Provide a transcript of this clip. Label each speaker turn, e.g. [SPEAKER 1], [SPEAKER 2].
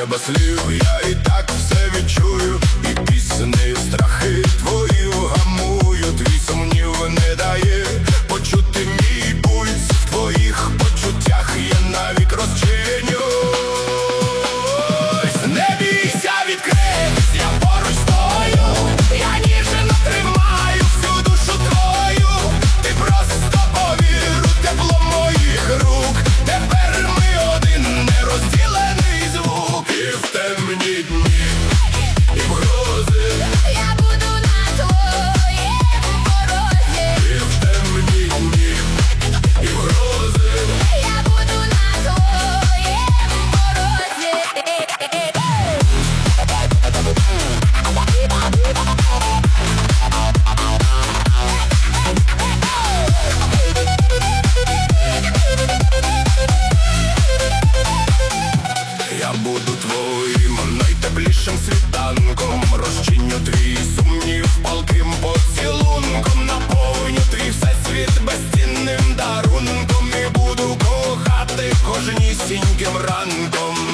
[SPEAKER 1] треба слів, я і так все відчую, і піснею страхи твої вгамую. Твій сумнів не дає почути мій пульс, в твоїх почуттях я навік розчинюсь. Не бійся, відкритись, я поруч стою, я ніжно тримаю всю душу твою. Ти просто повір у тепло моїх рук, тепер ми один нерозділений звук. І в темні дні, і в грози
[SPEAKER 2] я буду на твоєму порозі.
[SPEAKER 1] І в темні дні, і в грози
[SPEAKER 2] Я буду на твоєму порозі.
[SPEAKER 1] я буду твоїм найтеплішим світанком, розчиню твій сумнів палким поцілунком, наповню твій всесвіт безцінним дарунком і буду кохати кожнісіньким ранком.